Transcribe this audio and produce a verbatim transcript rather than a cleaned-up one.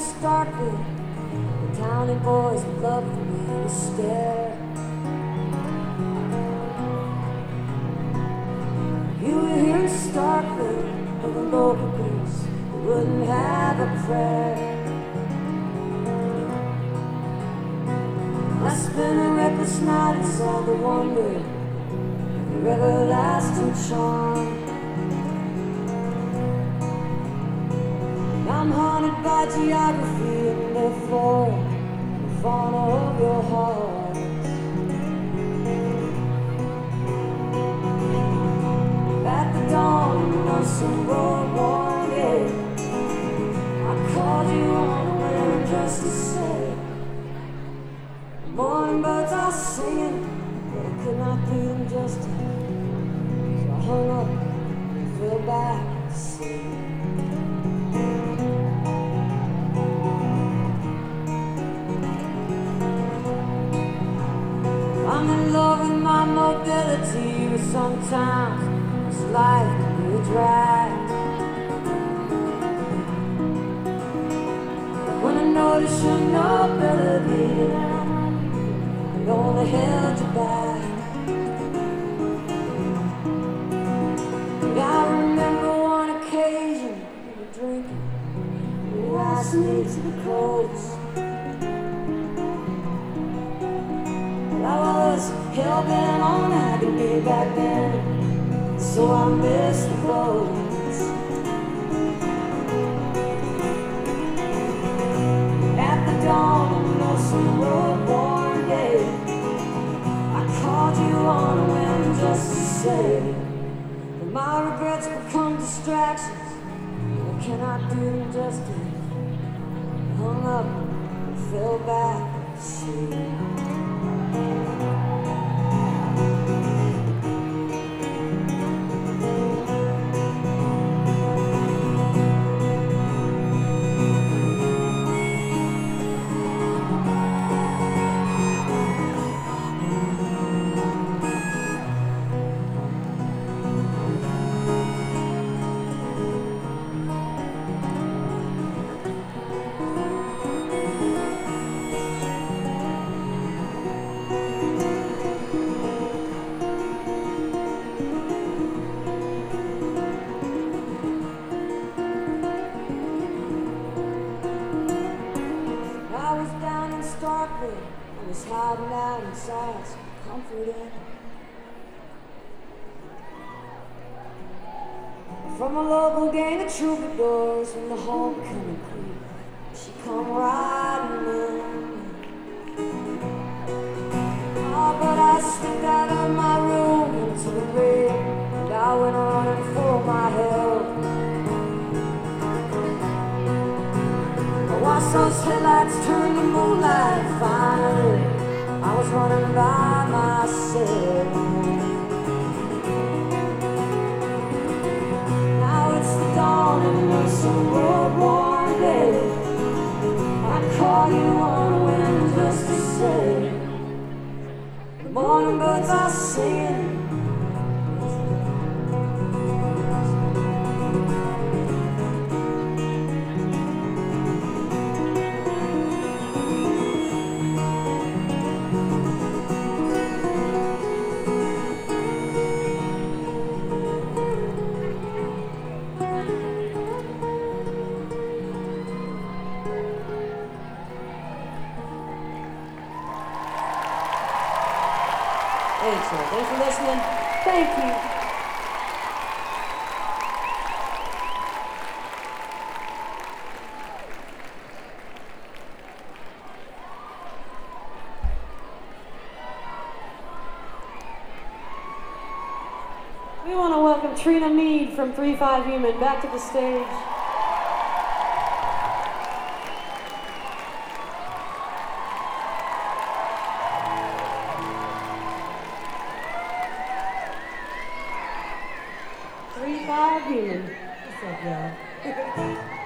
Starkville, the county boys love the way we stare. You were here in Starkville, with the local groups who wouldn't have a prayer. I spent a reckless night inside the wonder of your everlasting charm. I'm haunted by geography and the flora and fauna of your heart. At the dawn of some road worn day, I called you on the wind just to say, the morning birds are singing, but I could not do them justice. So I hung up and fell back to sleep. I'm in love with my mobility, but sometimes this life can be a drag. When I notice your nobility, it only held you back. And I remember one occasion, you were drinking, you asked me to the coast. I was hell-bent on agony back then, so I missed the boats. At the dawn of some road-worn day, I called you on a whim just to say that my regrets become distractions, I cannot do them justice. I hung up and fell back to sleep. I was hiding out inside some comfort inn. From a local gang of troubadours from the homecoming crew, she come riding in. Oh, but I stepped out of my room into the rain, and I went running for my help. I watched those headlights turn to moonlight. Finally, I was running by myself. Now it's the dawning of some road-worn day. I call you on a wind just to say, the morning birds are singing. Thanks, man. Thanks for listening. Thank you. We want to welcome Trina Mead from three five Human back to the stage. three five Human. What's up, y'all?